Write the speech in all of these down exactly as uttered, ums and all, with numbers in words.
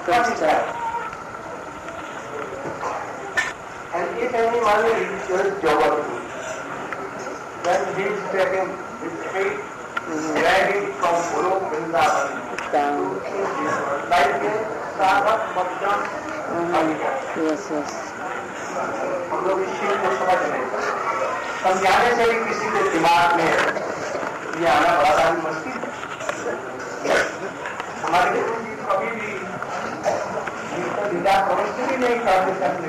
first step. And if anyone reaches Jawati, then he is taking his feet, dragging from Guru Vrindavan down. Like a Sadhak Madhyam. Yes, yes. हम लोग इस चीज को समझ नहीं सकते, समझाने से भी किसी के दिमाग में ये आना बड़ा सारी मुश्किल है। हमारे गुरु जी कभी भी विद्या प्रवृत्ति भी नहीं करते सकते।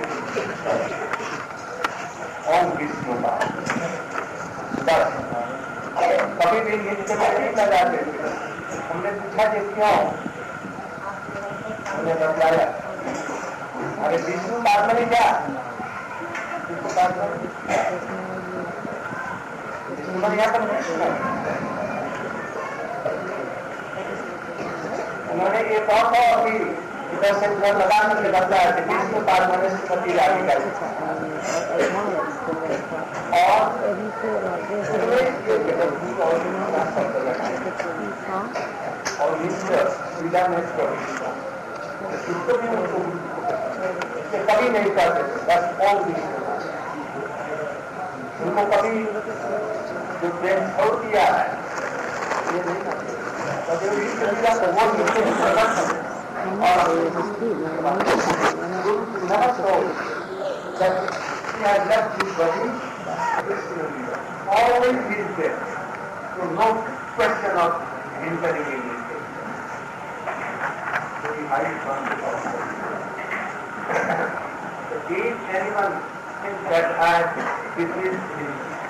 ओम विष्णु का बस कभी भी नृत्य में नहीं लगाते। हमने पूछा कि क्यों, हमने बताया अरे विष्णु बात में क्या उन्होंने ये कौन सा अभी इधर से उधर लगाने के बदला है विष्णु पार होने से पति रानी का और और मिस्टर विदा मिस्टर इसको भी उनको कभी नहीं करते, बस और भी उनको कभी जो प्रेम छोड़ दिया है ये नहीं करते। कभी भी कविता को वो मिलते हैं और never told that he has left his body always is there, so no question of entering in it. Very high fun. If anyone thinks that I this is his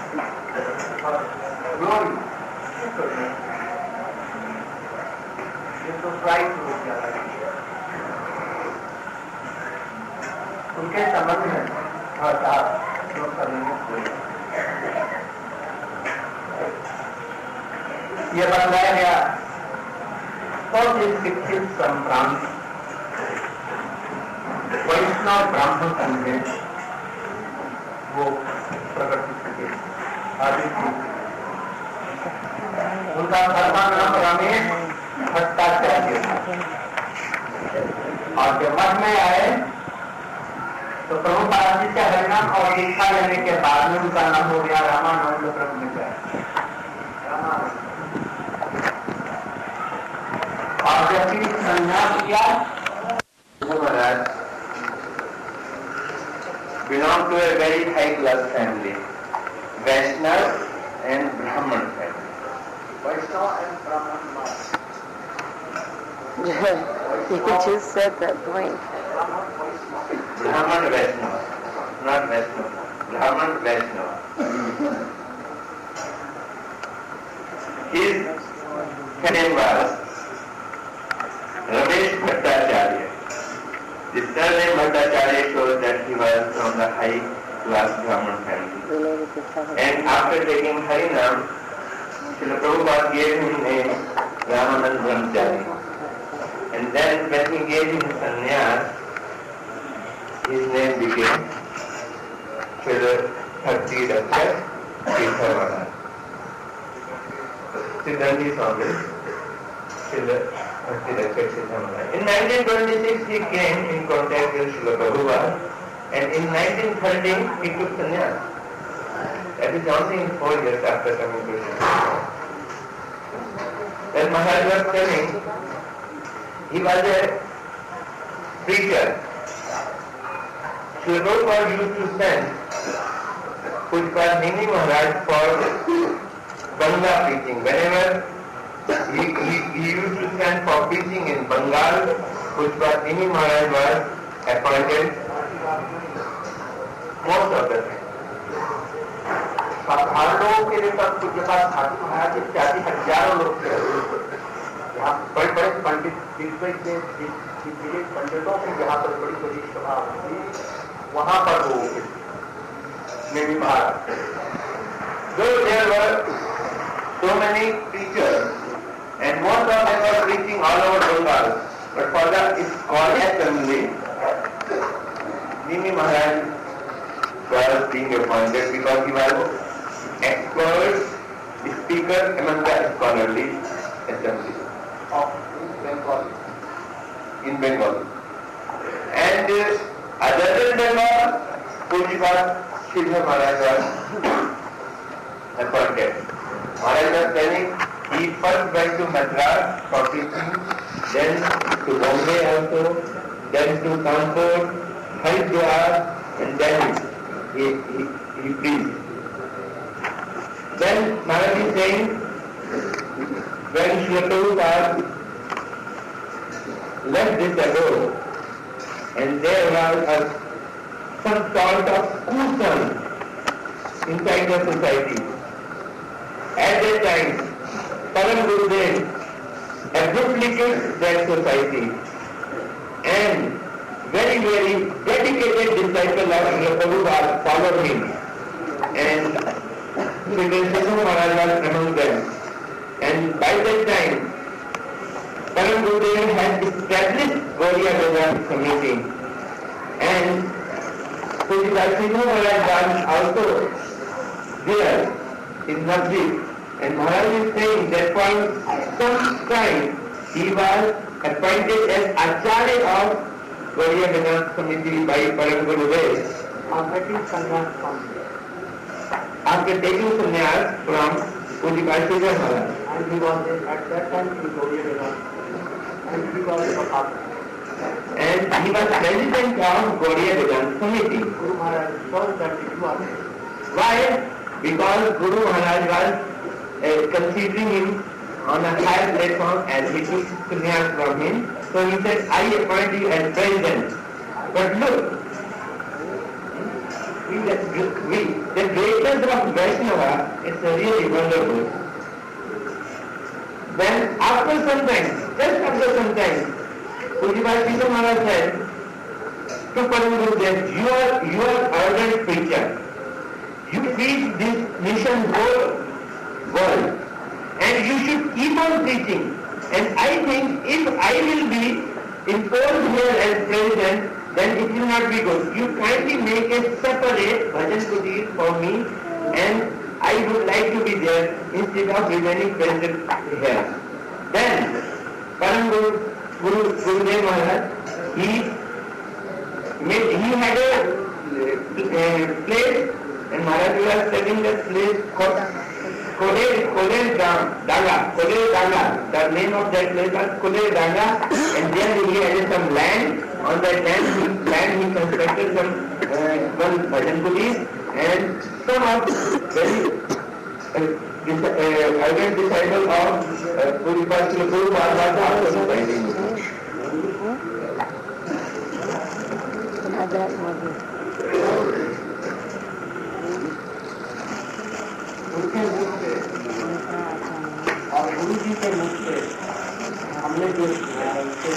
glory, you to try to look at it. उनके संबंध में अर्थात लोग करने ये बताया गया तो शिक्षित संक्रांत वैष्णव ब्राह्मण संघ में वो प्रकट हुए आदित्य। उनका धर्म नाम रमेश भट्टाचार्य था और जब मठ में आए तो प्रभुपाद जी से हरिनाम और दीक्षा लेने के बाद में उनका नाम हो गया रामानंद ब्रह्मचार्य। और जब भी संन्यास किया महाराज belong to a very high class family, Vaishnav and Brahman family. Vaishnav and Brahman. Yeah, you just said that point. Brahman Vaishnava, not Vaishnava. Brahman Vaishnava. His name was Ramesh Bhattacharya. The surname Bhattacharya shows that he was from the high class Brahman family. And after taking Harinam, Srila Prabhupada gave him name Ramanand Brahmachari. And then when he gave him sannyas, his name became Srila Bhakti Raksha Tirthavara. Siddhanti Swami Srila Bhakti Raksha Tirthavara. In nineteen twenty-six he came in contact with Srila Prabhupada, and in nineteen thirty he took sannyas. That is only in four years after coming to Srila. Then Maharaj was telling, he was a preacher. Srila Prabhupada used to send Pushpa Nini Maharaj for Banga preaching. Whenever he, he, he used to send for preaching in Bengal, Pushpa Nini Maharaj was appointed most of the time. साधारण लोगों के लिए तब के पास ठाकुर महाराज इत्यादि हजारों लोग थे। यहाँ बड़े बड़े पंडित दिग्गज थे, दिग्गज पंडितों की यहाँ पर बड़ी बड़ी सभा होती, वहाँ पर वो नेमी महाराज। Though there were so many preachers and most of them were preaching all over Bengal, but for the ISKCON assembly, Nimi Maharaj was being appointed because he was expert speaker among the scholarly assembly of Bengal, in Bengal. And uh, other than that, Pujipal Sridhar Maharaj was appointed. Maharaj was telling he first went to Madras for teaching, then to Bombay also, then to Kanpur, Haridwar, and then he, he, he preached. Then Maharaj is saying, when Srila Prabhupada left this abode, and there was a, some sort of cushion inside the society. At that time, Param Gurudev abruptly quit that society, and very, very dedicated disciple of Srila Prabhupada followed him, and Sri Krishna Maharaj was among them. And by that time, Param Gurudev had established Gaudiya Vedanta community, and Sri Krishna Maharaj was also there in Navadvip. And Maharaj is saying that for some time he was appointed as Acharya of Gaudiya Vedanta community by Param Gurudev. After taking sannyas from After taking sannyas from Pujipal Sridhar Maharaj. And he was at that time in Gaudiya Vedanta. And he was a Papa. And he was president of Gaudiya Vedanta committee. Guru Maharaj told that he was. Why? Because Guru Maharaj was uh, considering him on a higher platform as he took sannyas from him. So he said, I appoint you as president. But look, we, we, the greatness of Vaishnava is really wonderful. Then after some time, just after some time, Pujipal Sridhar Maharaj said to Param Gurudev, you are, you are ardent preacher. You preach this mission whole world, and you should keep on preaching. And I think if I will be imposed here as president, then it will not be good. You kindly make a separate bhajan kutir for me, and I would like to be there instead of remaining president here. Then Param Guru, Guru Gurudev Maharaj, he made, he had a uh, place, and Maharaj was telling that place called Kole Kole Danga, Kole Danga. The name of that place was Kole Danga, and there he had some land. On that land, he, land he constructed some uh, one bhajan kutir, and some of very uh, dis, uh, ardent disciple of Pujipal Srila Prabhupada was also residing with him. उनके मुख से और गुरु जी के मुख से हमने जो सुना है उसके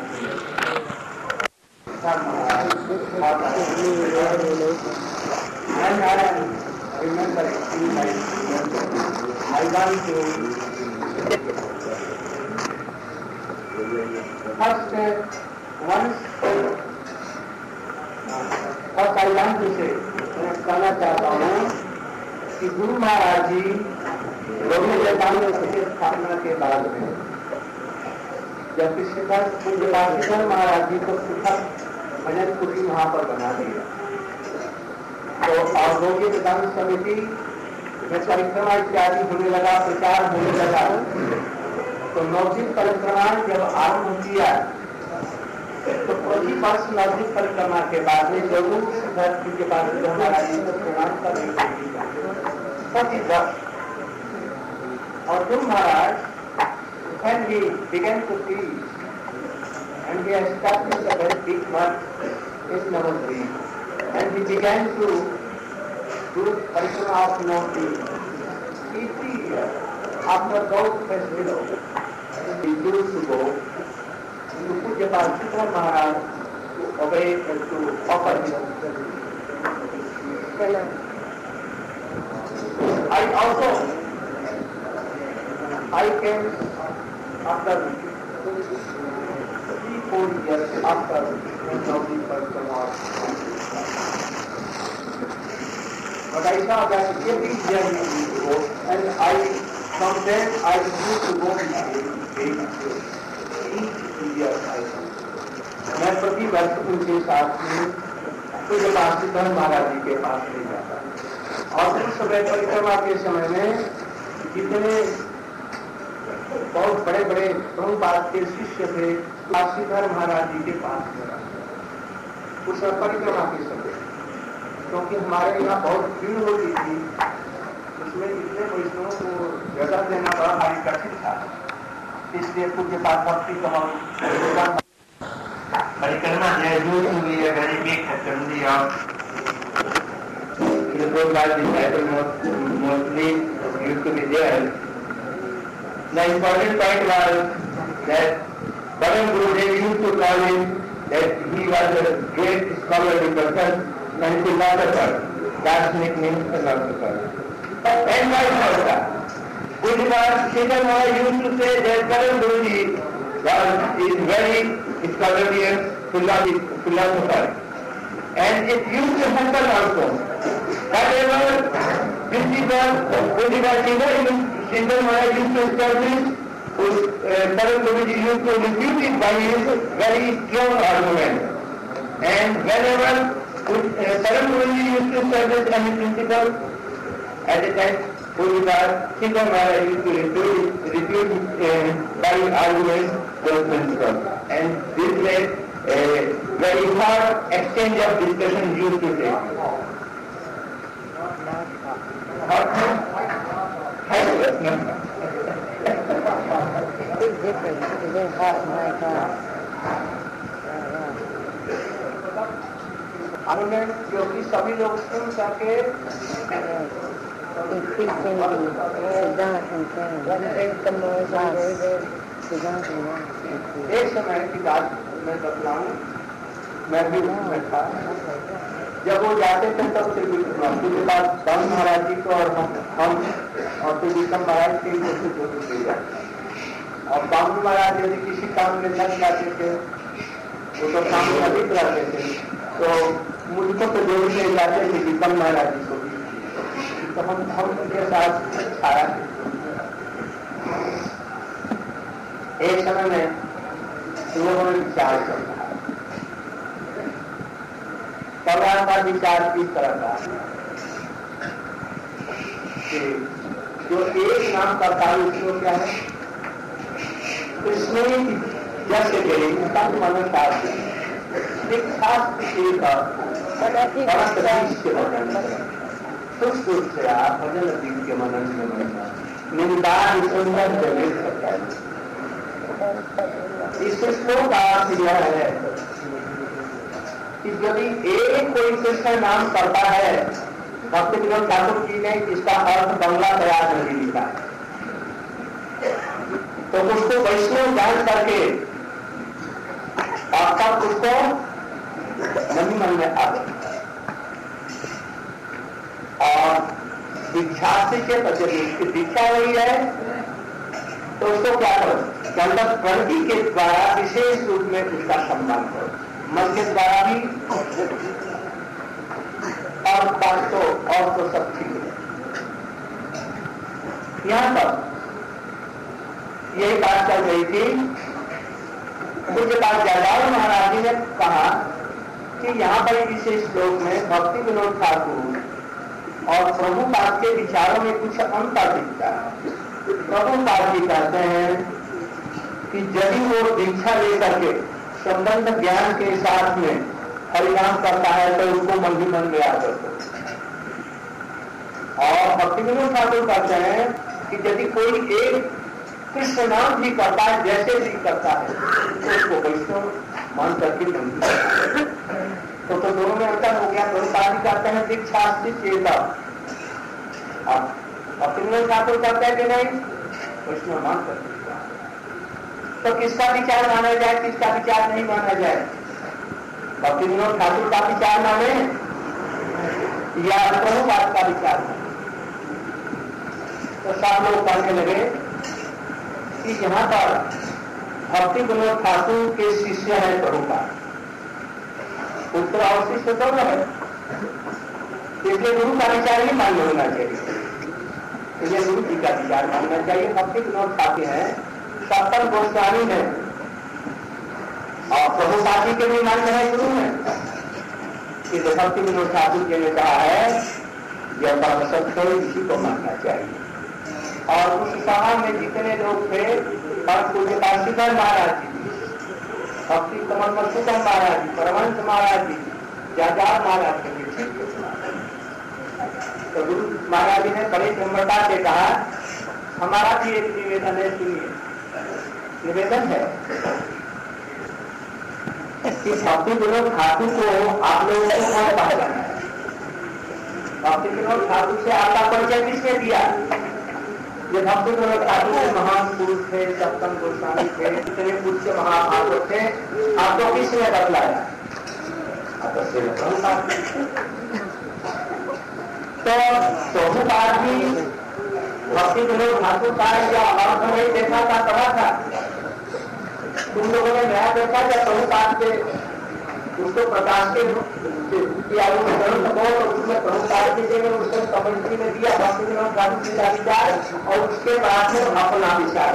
and I remember in my I want to first once first I want to say मैं कहना चाहता हूँ कि गुरु महाराज जी गौड़ी वेदांत की स्थापना के बाद में जब श्रीधर श्रीधर महाराज जी को पृथक भजन कुटी वहां पर बना दिया, तो और गौड़ी वेदांत समिति में परिक्रमा इत्यादि होने लगा, प्रचार होने लगा। तो नवदीप परिक्रमा जब आरम्भ किया तो प्रति वर्ष नवदीप परिक्रमा के बाद में जरूर श्रीधर के पास महाराज जी को प्रणाम करने प्रति वर्ष। और Guru Maharaj, when he began to teach, and he established a very big month in Navadvip, and he began to do Parikshama of Navadvip. Every year, after those festivals, he used to go to Pujapal Sridhar Maharaj to obey and to offer him. I also, I came after three, four years after Navadvip Parikshama. But I saw that every year he used to go, and I, from then I used to go with him each year. I मैं प्रति प्रतिवर्ष उनके साथ में पूज्य बासीधर महाराज जी के पास ले जाता है। और उस समय परिक्रमा के समय में जितने बहुत बड़े बड़े प्रभुपाद के शिष्य थे बासीधर महाराज जी के पास गया उस परिक्रमा के समय, क्योंकि हमारे यहाँ बहुत भीड़ होती थी, उसमें इतने वैष्णवों को जगह देना बड़ा भारी कठिन था। इसलिए पूज्य पाद भक्ति कमाल परिक्रमा है जो हुई है very big family of the Prabhupada disciple mostly used to be there. The important point was that Param Gurudev used to call him that he was a great scholarly person and philosopher. That's nickname philosopher. And vice versa. Pujapad Sridhar Maharaj used to say that Param Guruji was is very scholarly and philosopher. And it used to happen also. Whatever principle Pujapad Sridhar Maharaj used to establish, Param Guruji used to refute it by his very strong argument. And whenever Param Guruji used to establish any principle, at the time Pujapad Sridhar Maharaj used to refute, refute uh, by arguments those principles. And this led a very hard exchange of discussion used to take. Big difference. It's very hot and like uh, argument क्योंकि सभी लोग सुन सके increasing the Siddhant and things. एक समय की बात मैं बतलाऊं, मैं भी उसमें था। जब वो जाते थे तब श्री के पास बाबू महाराज जी को और हम हम और श्री विक्रम महाराज के और बाबू महाराज यदि किसी काम में लग जाते थे वो तो काम में अधिक रहते थे, तो मुझको तो जोड़ के जाते थे विक्रम महाराज जी को भी, तो हम हम उनके साथ छाया थे। एक समय में लोगों ने विचार कर रहा भगवान का विचार किस तरह का कि जो एक नाम करता है उसको क्या है कृष्ण जैसे गए उसका मन शास्त्र एक शास्त्र एक सुख सुख से आप भजन दीप के मनन में बनना निंदा सुंदर जगह इस श्लोक का अर्थ यह है कि यदि एक कोई कृष्ण नाम करता है, भक्ति विनोद ठाकुर जी ने इसका अर्थ बंगला तैयार नहीं लिखा है, तो उसको वैष्णव जान करके अब तक उसको मन मन में आ गया और दीक्षा से प्रति दीक्षा हुई है तो उसको क्या करो दंडक प्रवृत्ति के द्वारा विशेष रूप में उसका सम्मान करो, मन के द्वारा भी और बात तो और तो सब ठीक है। यहां पर यही बात चल रही थी, पूज्य पाद जयराम महाराज जी ने कहा कि यहाँ पर इस श्लोक में भक्ति विनोद ठाकुर और प्रभुपाद के विचारों में कुछ अंतर दिखता है। प्रभुपाद जी कहते हैं कि यदि वो दीक्षा लेकर के संबंध ज्ञान के साथ में हरिनाम करता है तो उसको मन ही मन में आ जाता है। और भक्ति विनोद ठाकुर कहते हैं कि यदि कोई एक कृष्ण नाम भी करता है जैसे भी करता है तो उसको वैष्णव मान करके नहीं तो, तो दोनों में अंतर हो गया। प्रभुपाद कहते हैं दीक्षा चेता, अब भक्ति विनोद ठाकुर कहते हैं कि नहीं वैष्णव मान करके। तो किसका विचार माना जाए, किसका विचार नहीं माना जाए? भक्ति विनोद ठाकुर का विचार माने या प्रभुपाद का विचार माने? तो सब लोग कहने लगे कि यहाँ पर भक्ति विनोद ठाकुर के शिष्य है प्रभुपाद, पुत्र और शिष्य दोनों है, इसलिए गुरु का विचार ही मान्य होना चाहिए, इसलिए गुरु जी का विचार मानना चाहिए। भक्ति विनोद ठाकुर है सत्तर गोस्वामी है, और प्रभुपाद जी के भी मान्य है गुरु में कि भक्ति विनोद ठाकुर जी ने कहा है यह परम सत्य है, इसी को मानना चाहिए। और उस सभा में जितने लोग थे और पूज्य काशीधर महाराज जी, भक्ति कमल मधुसूदन महाराज जी, परमहंस महाराज जी, जाजाद महाराज जी, तो गुरु महाराज जी ने बड़ी नम्रता से कहा हमारा भी एक निवेदन है, सुनिए। निवेदन है कि भक्ति विनोद ठाकुर को आप लोगों को कौन पहचाना है? भक्ति विनोद ठाकुर से आपका परिचय किसने दिया? ये भक्ति विनोद ठाकुर के महान पुरुष थे, सप्तम गोस्वामी थे, इतने पूज्य महाभागवत थे, आपको किसने बतलाया? तो प्रभुपाद जी भक्ति विनोद ठाकुर का या अर्थ नहीं देखा था, पढ़ा था। तुम लोगों ने नया देखा जब प्रभुपाद के उसको प्रकाश के किया ग्रंथ को, तो उसमें प्रभुपाद जी ने उसको कमेंट्री में दिया भक्ति विनोद ठाकुर जी का विचार और उसके बाद में अपना विचार।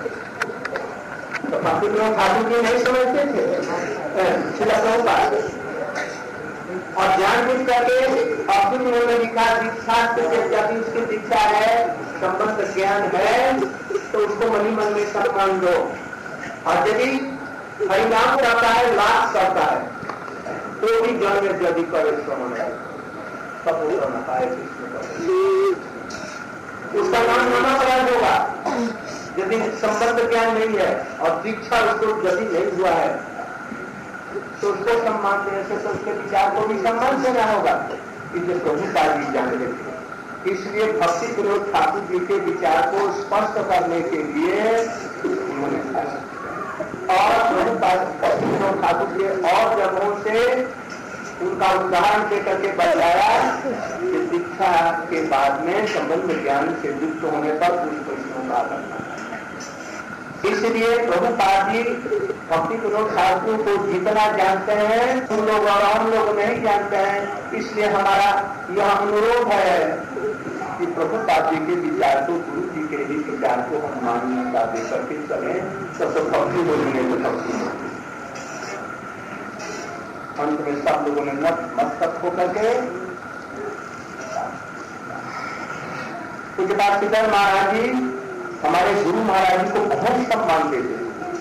तो भक्ति विनोद ठाकुर जी नहीं समझते थे श्री प्रभुपाद, और जान बुझ करके भक्ति विनोद ने लिखा दीक्षा से जब उसकी दीक्षा है, संबंध ज्ञान है, तो उसको मनी मन में सम्मान दो। और यदि हरिनाम करता है, लाभ करता है, तो भी जन में यदि करे श्रवण है तब वो न पाए उसका नाम नाना अपराध होगा। यदि संबंध ज्ञान नहीं है और दीक्षा उसको यदि नहीं हुआ है तो उसको सम्मान देने से तो उसके विचार को भी सम्मान देना होगा, इसलिए प्रभुपाद जी जान लेते। इसलिए भक्ति विनोद ठाकुर जी के विचार को स्पष्ट करने के लिए उन्होंने और भक्ति विनोद ठाकुर के और जगहों से उनका उदाहरण देकर के बताया कि दीक्षा के बाद में संबंध ज्ञान से युक्त होने पर उस प्रश्नों का करना। इसलिए प्रभुपाद जी भक्ति विनोद ठाकुर को जितना जानते हैं उन लोग और हम लोग नहीं जानते हैं। इसलिए हमारा यह अनुरोध है कि प्रभुपाद जी के विचार को, गुरु जी के ही विचार को हम मान्यता देकर के चले, तब तो भक्ति बोलेंगे तो भक्ति। अंत में सब लोगों ने मस्तक होकर के कुछ बात सिद्धर महाराज जी हमारे गुरु महाराज जी को बहुत सम्मान देते।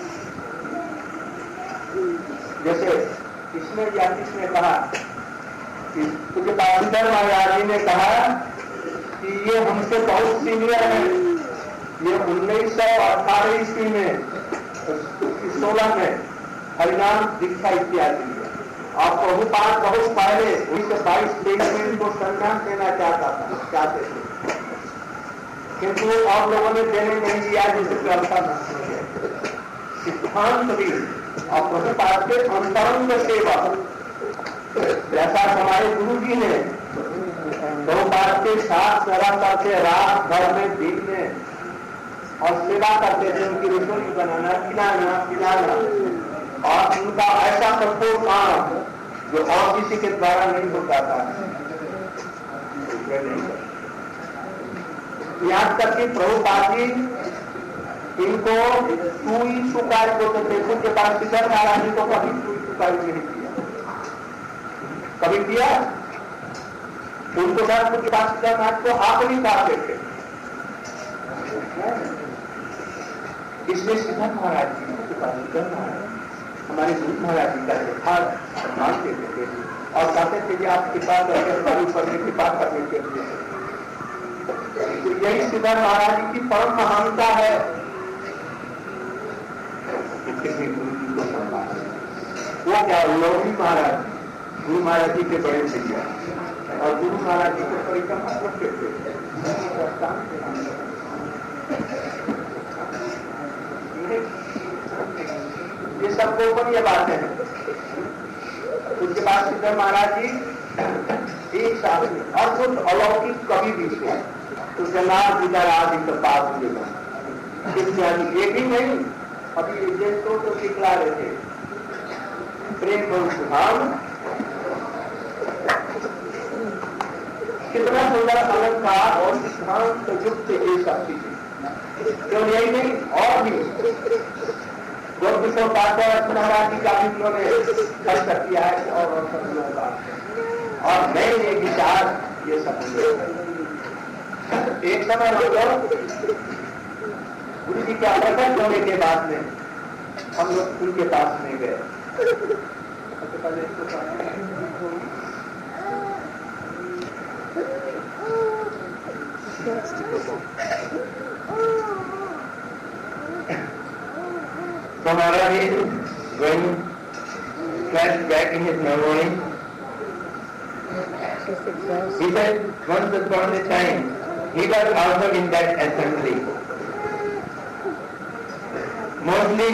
जैसे इसमें या किसने कहा कि कुछ बात सिद्धर महाराज जी ने कहा कि ये हमसे बहुत सीनियर है, ये उन्नीस सौ अठारह ईस्वी में सोलह में हरिनाम दीक्षा इत्यादि है, और प्रभुपाद बहुत पहले उन्नीस सौ बाईस तेईस में इनको सम्मान देना चाहता था चाहते थे, किंतु और लोगों ने देने नहीं दिया, जिसे व्यवस्था नहीं है। सिद्धांत भी और प्रभुपाद के अंतरंग सेवा, जैसा हमारे गुरु जी ने प्रभुपाद के साथ सेवा करते, रात भर में दिन में और सेवा करते थे, उनकी रसोई बनाना, खिलाना पिलाना, और उनका ऐसा कठोर काम जो और किसी के द्वारा नहीं होता था। यहाँ तक कि प्रभुपाद जी इनको सुई सुपारी बोलते थे, उनके पास सिद्धर महाराज जी को कभी सुई सुपारी नहीं किया, कभी किया उनको साथ उनके पास सिद्धर महाराज को हाथ नहीं काटते थे। इसलिए सिद्धर महाराज जी के पास सिद्धर महाराज हमारे गुरु महाराज जी का यथा सम्मान देते थे और कहते थे कि आप कृपा करके हमारे ऊपर में कृपा करने के लिए। तो यही सिद्धर महाराज जी की परम महानता है, किसी गुरु जी को सम्मान। वो क्या लोधी महाराज गुरु महाराज जी के बड़े भैया और गुरु महाराज जी को परिक्रमा करते थे। ये सब गोपनीय बातें हैं। उसके बाद सिद्धर महाराज जी एक साल में अद्भुत अलौकिक कवि भी थे, उसका नाम विचारादि पास इत्यादि। एक ही नहीं, अभी जिसको तो दिखला रहे थे प्रेम धाम, कितना सुंदर अलंकार और सिद्धांत युक्त ये सब चीजें। केवल यही नहीं और भी और दूसरों पास महाराज जी का भी उन्होंने खर्च कर दिया है और सब लोगों का। और मैं ये विचार ये सब एक समय हम लोग गुरु जी का प्रकट होने के बाद में हम लोग उनके पास में गए। So Maharaj is going flash back in his memory. He said once upon a time he was also in that assembly. Mostly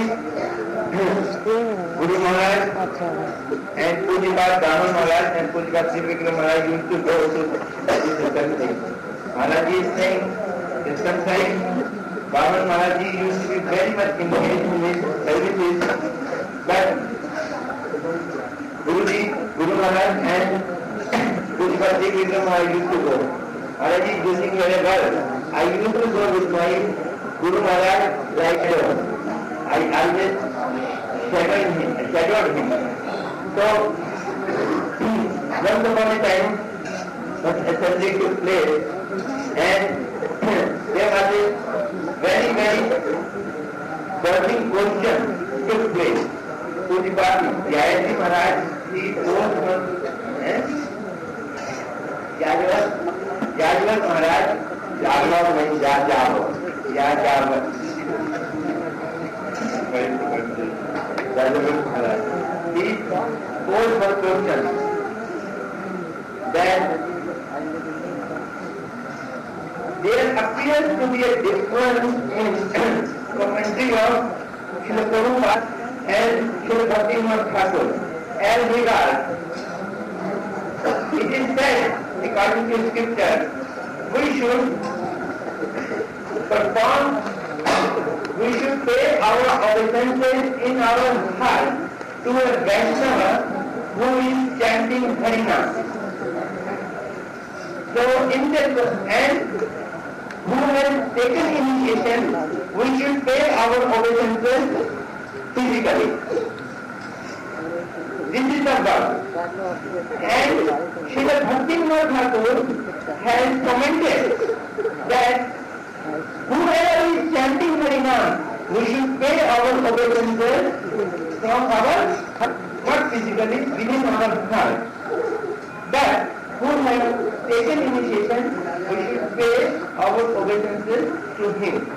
Guru Maharaj and Pujipad Brahman Maharaj and Pujipad Srivikram Maharaj used to go to this assembly. Maharaj is saying that sometimes Brahman Maharaj used to be very much engaged in his services, but Guruji, Guru Maharaj and Pujipad Srivikram Maharaj used to go. Maharaj is using very well. I used to go with my Guru Maharaj like shadow. I always shadowed him, shadowed him. So, once upon a time, such assembly took place, and there was a very, very burning question took place. Pujipad Jayati Maharaj, he told one, Yajavad, Yajavad Maharaj, Jagavad means Jajavad, Yajavad. Yajavad Maharaj, he posed one question that there appears to be a difference in commentary of Srila Prabhupada and Srila Bhaktivinoda Thakur. As regards, it is said, according to scripture, we should perform, we should pay our obeisances in our heart to a Vaishnava who is chanting Harinam. So, in that, and who has taken initiation, we should pay our obeisances physically. This is the verb. And Srila Bhaktivinoda Thakur has commented that whoever is chanting Harinam, we should pay our obeisances from our, not physically, within our heart. But who has taken initiation, we should pay our obeisances to him.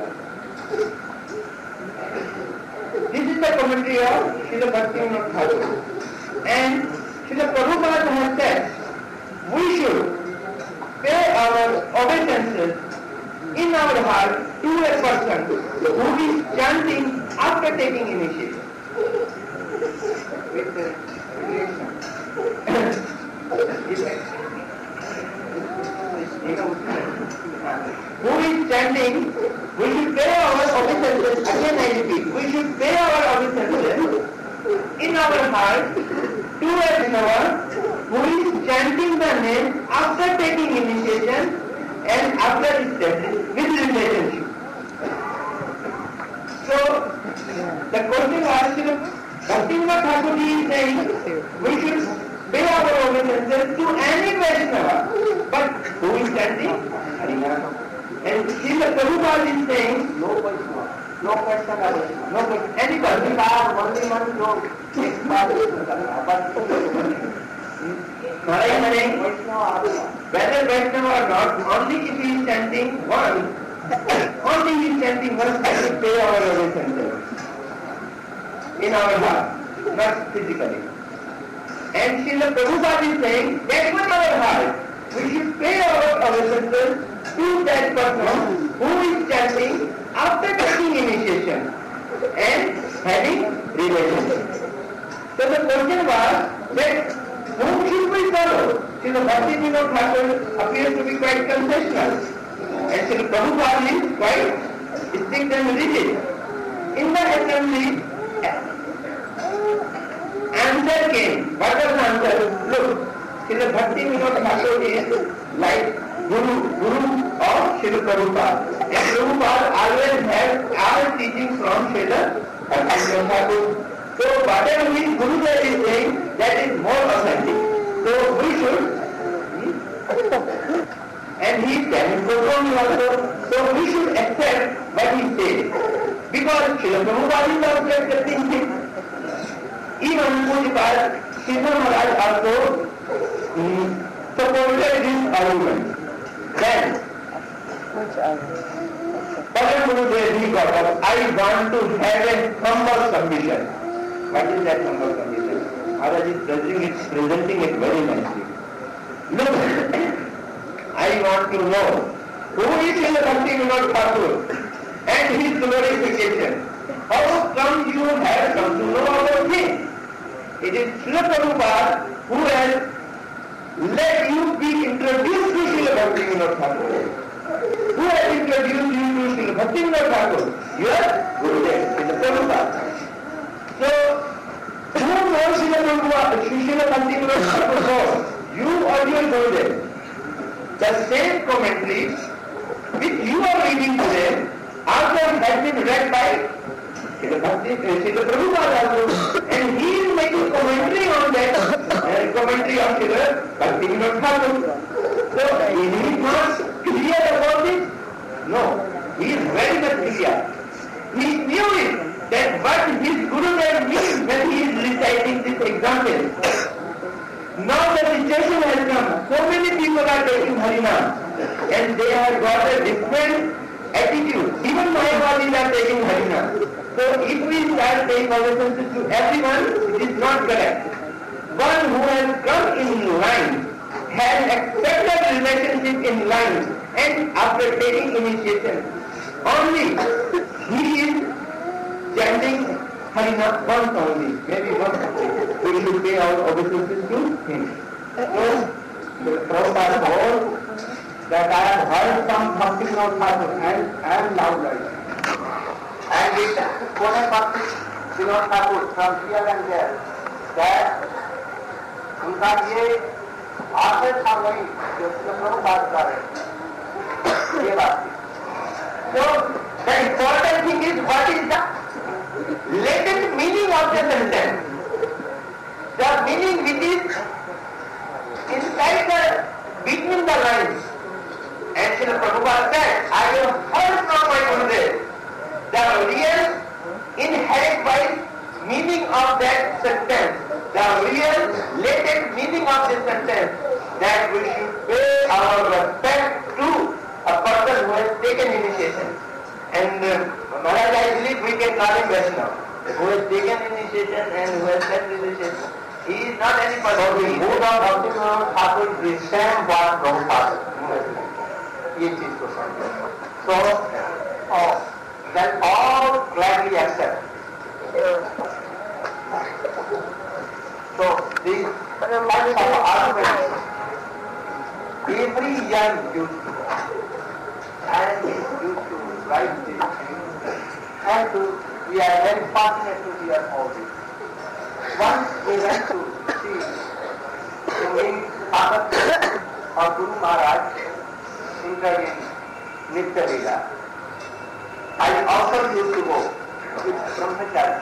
This is the commentary of Srila Bhaktivinoda Thakur. And Srila Prabhupada has said, we should pay our obeisances in our heart to a person who is chanting after taking initiation. With the who is chanting, we should pay our obeisances, again I repeat, we should pay our obeisances in our heart to a Vaishnava who is chanting the name after taking initiation and after establishing with relationship. So, the question was, Bhaktivinoda Thakur is saying, we should pay our obeisances to any Vaishnava, but who is chanting Harinam. And Srila Prabhupada is saying, no Vaishnava, no Vaishnava, no Vaishnava, any Vaishnava, only one, no, Maharaj is saying, whether Vaishnava or not, only if he is chanting one, only he is chanting one, I will pay our obeisances in our heart, not physically. And Srila Prabhupada is saying that in our heart, we should pay our obeisances to that person who is chanting after taking initiation and having relationship. So the question was that whom should we follow? Srila Bhaktivinoda Thakur appears to be quite concessional, and Srila Prabhupada is quite strict and rigid. In the assembly, answer came. What was the answer? Look, Srila Bhaktivinoda Thakur is like Guru, Guru of Srila Prabhupada. And Prabhupada always had our teaching from Srila Bhaktivinoda Thakur. So whatever his Gurudev is saying, that is more authentic. So we should, and he is telling Goswami also, so we should accept what he says. Because Srila Prabhupada is also accepting things. Even Pujapal Sridhar Maharaj also hmm, supported this argument. Then, Which argument? Bhajan Gurudev he got up, I want to have a humble submission. What is that humble submission? Maharaj is presenting it, presenting it very nicely. Look, I want to know who is Srila Bhaktivinoda Thakur and his glorification. How come you have come to know about him? It is Srila Prabhupada who has let you be introduced to Srila Bhaktivinoda Thakur. Who has introduced you to Srila Bhaktivinoda Thakur? Your Gurudev, Srila Prabhupada. So, who knows Srila Prabhupada, Srila Bhaktivinoda Thakur more? You or your Gurudev? The same commentary which you are reading today also has been read by Srila Prabhupada also, and he is making commentary on that, uh, commentary of Srila Bhaktivinoda Thakur. So, is he not clear about it? No, he is very much clear. He knew it, that what his Gurudev means when he is reciting this example. Now the situation has come, so many people are taking Harinam, and they have got a different attitude. Even Mayavadis are taking Harinam. So if we start paying obeisances to everyone, it is not correct. One who has come in line, has accepted relationship in line, and after taking initiation, only he is chanting Harinam once only, maybe once only. We should pay our obeisances to him. So, Prabhupada told that I have heard some Bhaktivinoda Thakur and I am now right. And it quoted Bhaktivinoda Thakur from here and there that उनका ये आशय था वही जो प्रभुपाद कर रहे ये बात. So the important thing is what is the latent meaning of the sentence. The meaning which is inside the between the lines. And Srila Prabhupada said, I have heard from my Gurudev the real inherent wise meaning of that sentence, the real latent meaning of this sentence, that we should pay our respect to a person who has taken initiation. And uh, Maharaj, I believe we can call him Vaishnava, who has taken initiation and who has left initiation. He is not any person. The mood of Bhaktivinoda Thakur is the same what Prabhupada. ये चीज को समझो. So, oh, then all gladly accept. So, these types of arguments, every young used to and is used to write this, and to, we are very fortunate to hear all this. Once we went to see the main Bhagavad of Guru Maharaj in Nitya Leela. I also used to go with brahmachari.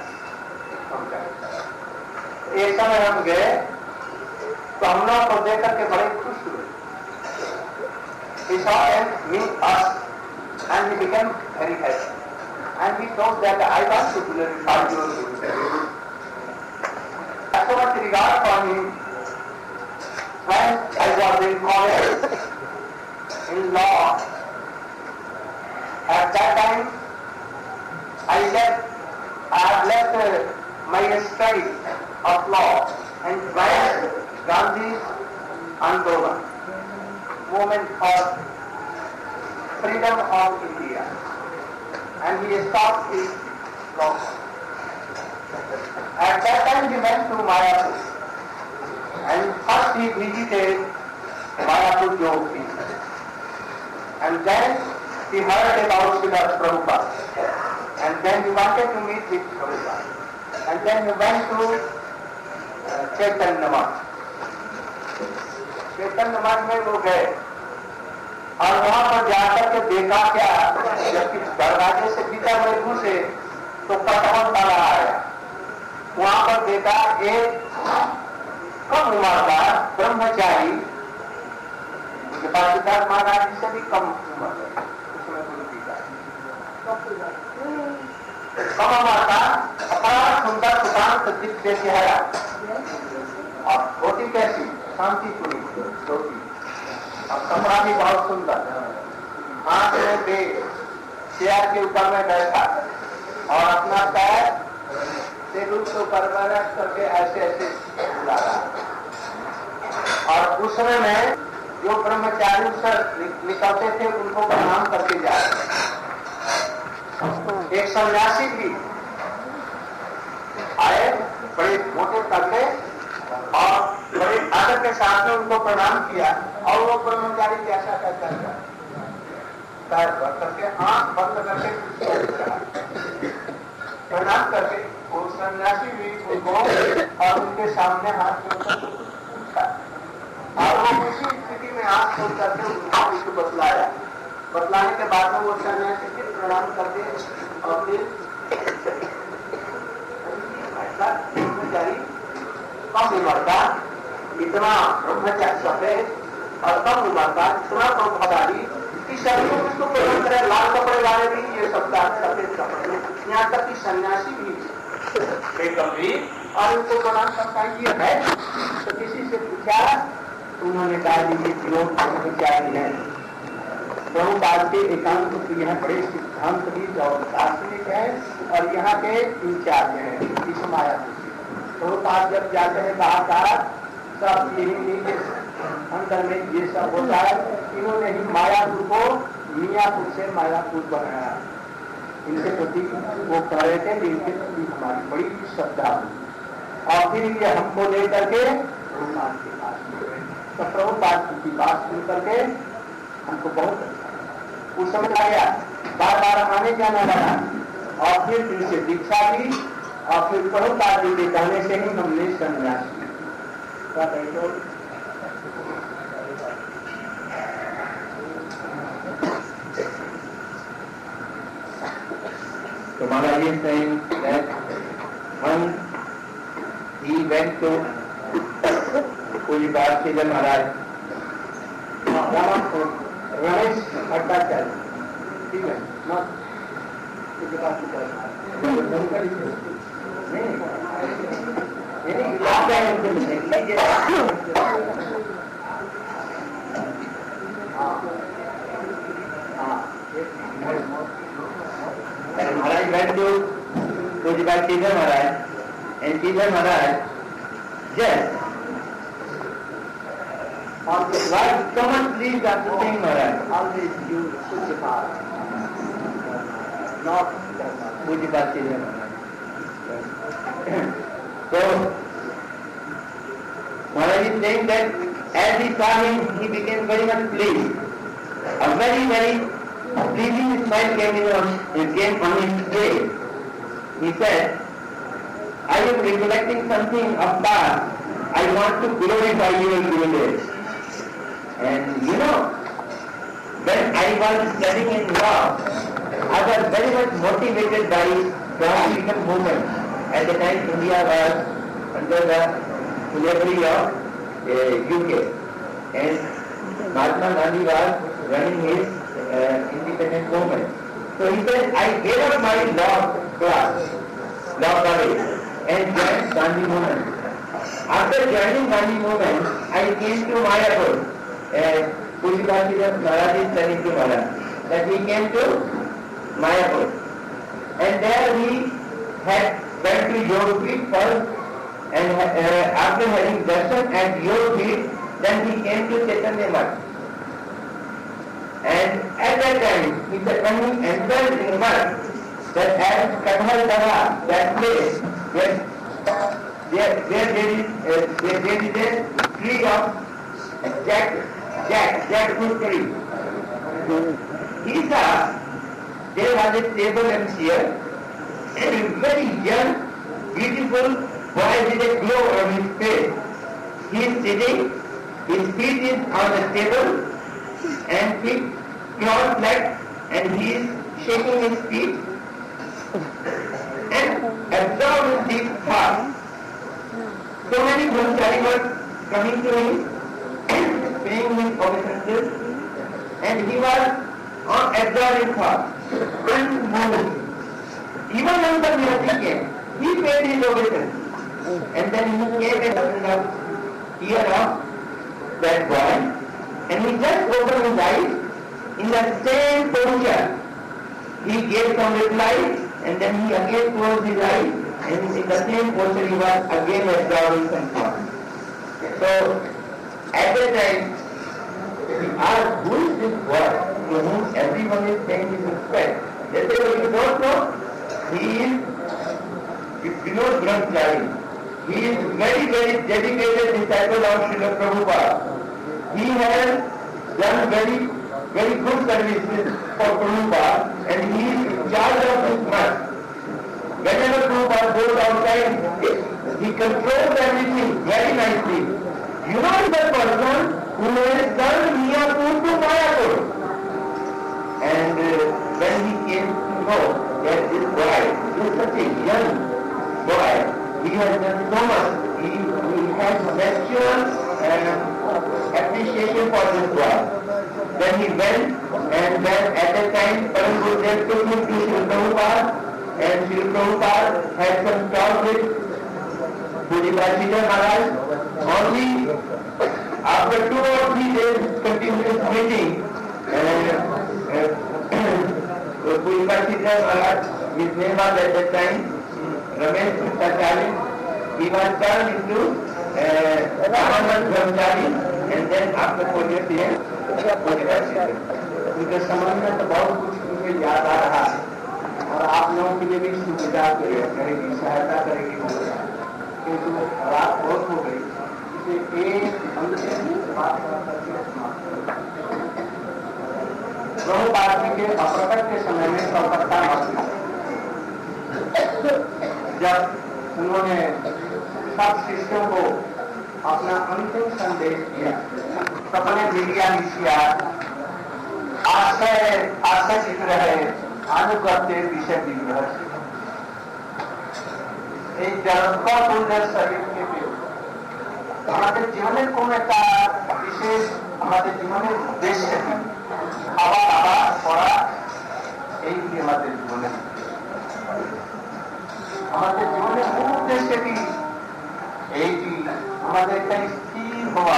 एक समय हम गए तो हम लोग को देख करके बड़े खुश हुए. He saw them meet us and he became very happy. And he told that I want to glorify your Guru. So much regard for him. When I was in college, in law, at that time, I left, I have left uh, my study of law and joined Gandhi's Andolan, movement for freedom of India. And he stopped his law. At that time, he went to Mayapur. And first he visited Mayapur Yogi. And then he heard about Srila Prabhupada. And then he wanted to meet with Prabhupada. And then he went to uh, Chaitanya Math. Chaitanya Math में वो गए और वहाँ पर जाकर के देखा क्या जब कि दरवाजे से भीतर में घुसे तो कटहल का आया, वहां पर देखा एक कम उम्र का ब्रह्मचारी, उनके पास सिद्धार्थ महाराज जी से भी कम उम्र है, उसमें गुरु की कम उम्र का अपराध सुंदर सुशांत दीप से चेहरा और धोती कैसी शांतिपूरी धोती और कपड़ा भी बहुत सुंदर, हाथ में बेग, चेयर के ऊपर में बैठा और अपना पैर टेबल के ऊपर रख करके ऐसे ऐसे बुला रहा। और उस समय में जो ब्रह्मचारी निकलते थे उनको प्रणाम करके जा रहे। एक सन्यासी भी आए, बड़े मोटे तगड़े और बड़े आदर के साथ में उनको प्रणाम किया और वो ब्रह्मचारी कैसा कहता है, पैर भर करके आंख बंद करके प्रणाम करके वो सन्यासी भी उनको और उनके सामने हाथ जोड़कर और वो उसी स्थिति में हाथ खोल करके उनको बतलाया। बतलाने के बाद में वो सन्यासी फिर प्रणाम करके और फिर ब्रह्मचारी कम उम्र का इतना ब्रह्मचारी सफेद और कम उम्र का इतना प्रभावशाली कि सभी लोग इसको प्रणाम करें, लाल कपड़े वाले भी ये सब सफेद कपड़े, यहाँ तक कि सन्यासी भी गंभीर और उनको प्रणाम करता ये है। तो किसी से पूछा, उन्होंने कहा ये लोग ब्रह्मचारी है। प्रभुपाद के एकांत प्रिय है, बड़े सिद्धांत भी और दार्शनिक है और यहाँ के इंचार्ज हैं इस मायापुर से। प्रभुपाद जब जाते हैं बाहर का सब यही अंदर में ये सब होता है। इन्होंने ही मायापुर को मियापुर से मायापुर बनाया। इनके प्रति वो कह रहे थे इनके प्रति हमारी बड़ी श्रद्धा हुई और फिर ये हमको लेकर के प्रभुपाद के पास गए। तो प्रभुपाद की बात सुन करके हमको बहुत अच्छा उस समय आया, बार बार आने जाना लगा और फिर इनसे दीक्षा ली और फिर प्रभुपाद जी के कहने से ही हमने संन्यास लिया। So Maharaj is saying that when he went to Pujipad Sridhar Maharaj, Ramesh Bhattacharya, ठीक है ना, Pujipad Sridhar Maharaj and Maharaj went to Pujipad Sridhar Maharaj, and Sridhar Maharaj just was so much pleased after seeing Maharaj. always use Pujipad, not Pujipad Sridhar Maharaj. So Maharaj is saying that as he saw him, he became very much pleased. A very, very pleasing smile came, in on, came on his face. He said, I am recollecting something of past. I want to glorify your Gurudev. And you know, when I was studying in law, I was very much motivated by Brahminical movement. At the time India was under the slavery of uh, U K. And Mahatma Gandhi was running his uh, independent movement. So he said, I gave up my law class, law college, and joined Gandhi movement. After joining Gandhi movement, I came to Mayapur. Uh, Pujipad Sridhar Maharaj is telling to Maharaj that he came to Mayapur. And there he had went to Yogapeeth first, and uh, after having darshan at Yogapeeth, then he came to Chaitanya Math. And at that time, he said, when he entered in Math, that at Kathal Dara, that place, where there, there, there, is, uh, there, there is a tree of jack, jack, jackfruit tree. He saw there was a table and chair, and a very young, beautiful boy with a glow on his face. He is sitting, his feet is on the table, and feet crossed legs, and he is shaking his feet. So many brahmachari were coming to him, paying his obeisances, and he was on absorbing thought, unmoved. Even when the Miraji came, he paid his obeisance, and then he came and opened up ear of that boy, and he just opened his eyes in the same posture. He gave some reply, and then he again closed his eyes, and in the same posture he was again absorbing some thought. So, at that time, we asked, who is this boy to whom everyone is paying his respect? They say, well, you don't know? He is Vinod Brahmachari. He is very, very dedicated disciple of Srila Prabhupada. He has done very, very good services for Prabhupada, and he is in charge of his month. Whenever Prabhupada goes outside, he controls everything very nicely. You know the person who has done Miyapur to Mayapur. And uh, when he came to know that this boy is such a young boy, he has done so much. He, he has natural uh, appreciation for this boy. Then he went, and then at that time, Param Gurudev took him to Srila Prabhupada, and Srila Prabhupada had some talk with Pujya Prachita Maharaj. Only after two or three days continuous meeting, Pujya Prachita Maharaj, his name was at that time Ramesh Bhattacharya. He was turned into Ramanand Brahmachari, and then after four years he had Pujya Prachita. उनके समझ में तो बहुत कुछ मुझे याद आ रहा है, और आप लोगों के लिए भी सुविधा करेगी, सहायता करेगी, किंतु रात बहुत हो गई, इसे एक अंतिम बात प्रभुपाद जी के अप्रकट के समय में कलकत्ता में जब उन्होंने सब शिष्यों को अपना अंतिम संदेश दिया, सपने मीडिया निशिया आश्रय आश्रय विग्रह अनुगत्य विषय विग्रह এই জড়ত্বপূর্ণের শরীরকে আমাদের জীবনের কোন একটা বিশেষ আমাদের জীবনের উদ্দেশ্য কি, খাওয়া দাওয়া করা, এইগুলি আমাদের জীবনের আমাদের জীবনের মূল উদ্দেশ্য কি, এইটি আমাদের একটা স্থির হওয়া।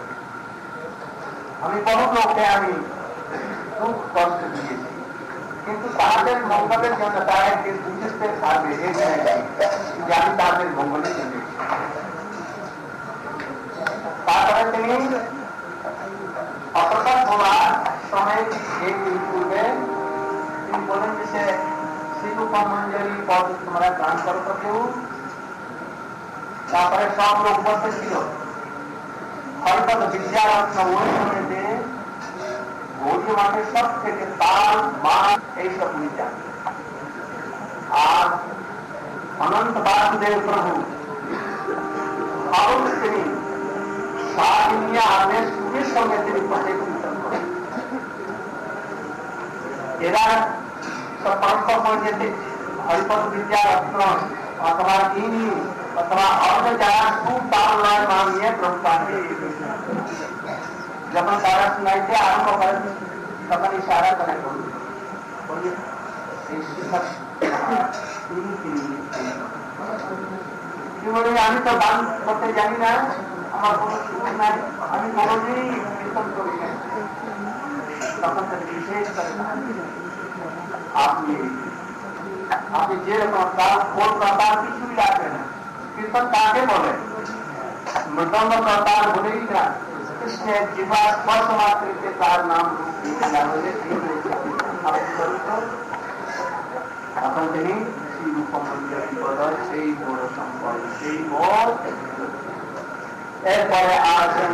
আমি বহু লোককে আমি খুব কষ্ট দিয়েছি, কিন্তু তাদের মঙ্গলের জন্য তারা একটি বুঝতে পারবে এই যে আমি তাদের মঙ্গলের জন্য। তারপরে তিনি অপ্রকাশ হওয়ার সময় এই পূর্বে তিনি বলেন যে সে শিরূপা মঞ্জরি পদ তোমরা গান করো তো কেউ। তারপরে সব লোক উপস্থিত ছিল, হয়তো বিদ্যারত্ন ওই সময়তে গৌরী মাঠের সব থেকে তাল মান এইসব নিয়ে আর অনন্ত বাসুদেব প্রভু ভারত তিনি সারিয়া আদেশ সুখের সঙ্গে তিনি পথে চিন্তন করেন। এরা সব পরস্পর পর্যায়ে হরিপদ বিদ্যারত্ন অথবা তিনি অথবা অন্য যারা খুব তাল লয় মান নিয়ে প্রভুপাদ যখন তারা শুনাইতে আরম্ভ করেন তখন ইশারা করে আমি তো গান করতে জানি না, আমার কোন সুখ নাই, আমি কোনদিনই কীর্তন করি না। তখন তার বিশেষ করে আপনি আপনি যেরকম তার খোল প্রতার কিছুই রাখবেন না। কীর্তন কাকে বলে? মৃদঙ্গ প্রতার বলেই না, কৃষ্ণের জীবা স্পর্শ মাত্রকে তার নাম এখন তিনি সেই রূপমঞ্জরি পদ, সেই বড় সম্পদ, সেই মত। এরপরে আসেন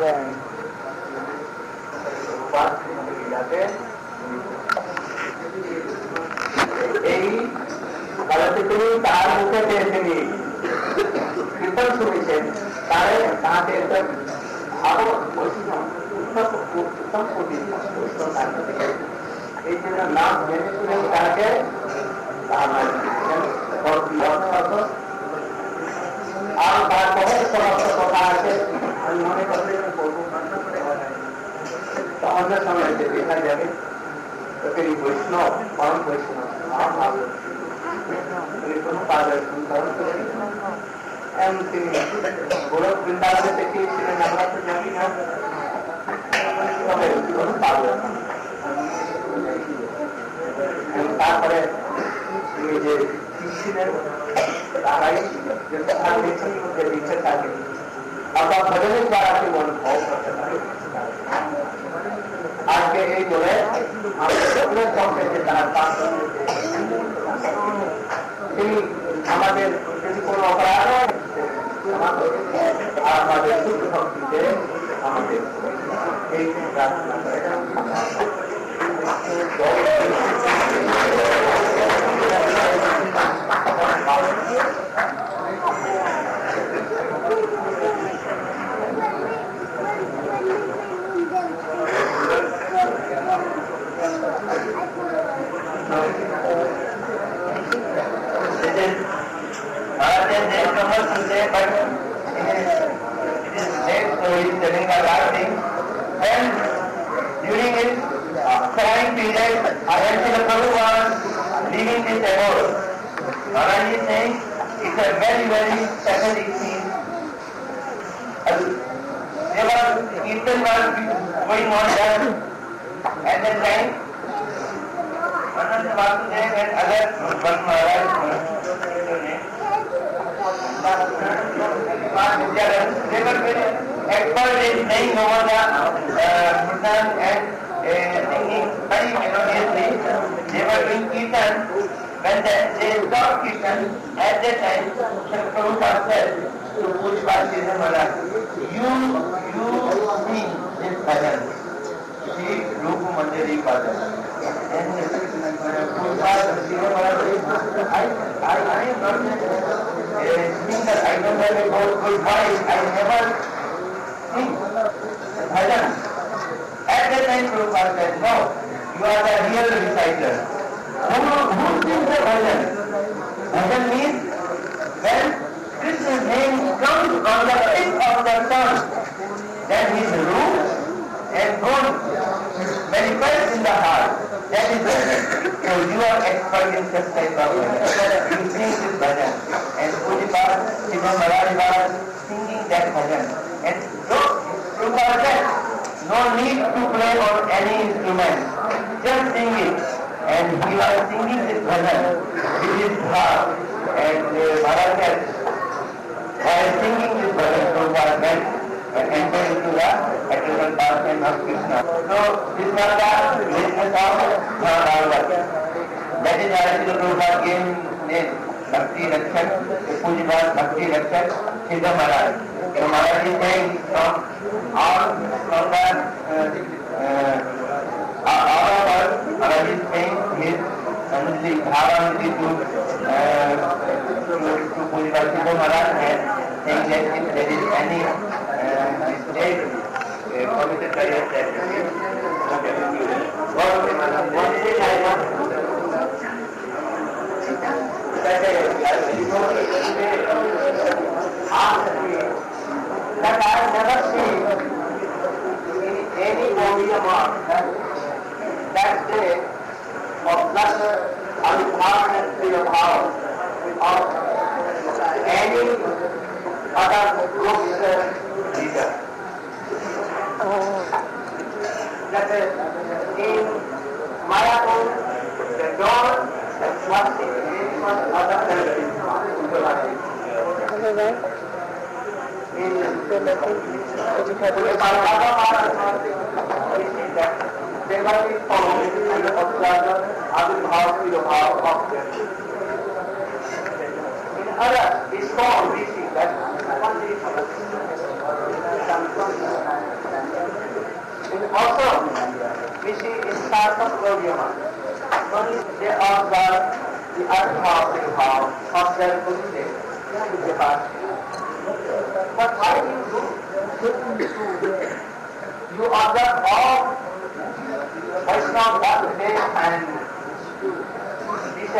এই কালকে তিনি তার মুখে তিনি কীর্তন শুনেছেন, তারে তাহাকে আরো উত্তম এই জন্য নাম জেনে শুনে তাকে আর তার বহু সমস্ত কথা আছে, আমি মনে করলে বলবো তো অন্য সময় যে দেখা যাবে তো তিনি বৈষ্ণব, পরম বৈষ্ণব কোনো পাদর্শন ধারণ করে এমন তিনি গোলক বৃন্দাবনে দেখিয়েছিলেন, আমরা তো জানি না, তবে কোনো পাদর্শন। তারপরে তিনি যে ছিলেন তারাই যে কথা দিয়েছেন যে ইচ্ছে থাকে অর্থাৎ ভজনের দ্বারা কেউ অনুভব করতে পারে। আজকে এই বলে আমাদের পক্ষে যে তার তিনি আমাদের যদি কোনো অপরাধ আর আমাদের সুখ শক্তিতে আমাদের এই প্রার্থনা করে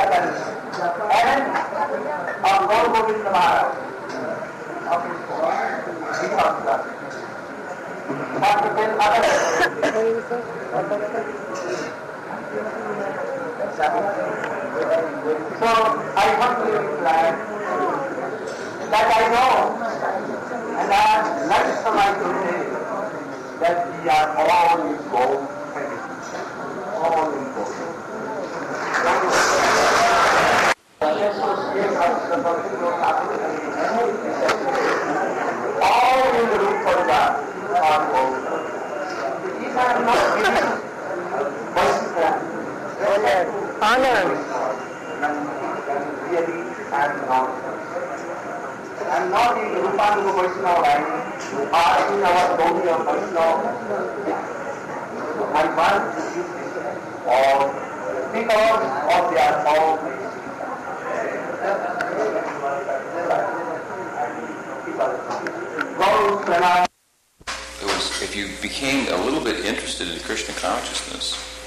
and of Lord Govinda Maharaj of his first class. But then other What do you say? What was it? So I want to reply that I know, and I have learned from my today that we are all in gold, all in gold. All in the room for God are gold. These are not giving Vaishnava. Honor. Honor. Really, I am not. I am not in Rupanuga Vaishnava line, or in our body of Vaishnava. I want to use this all because of their all. It was, if you became a little bit interested in Krishna consciousness,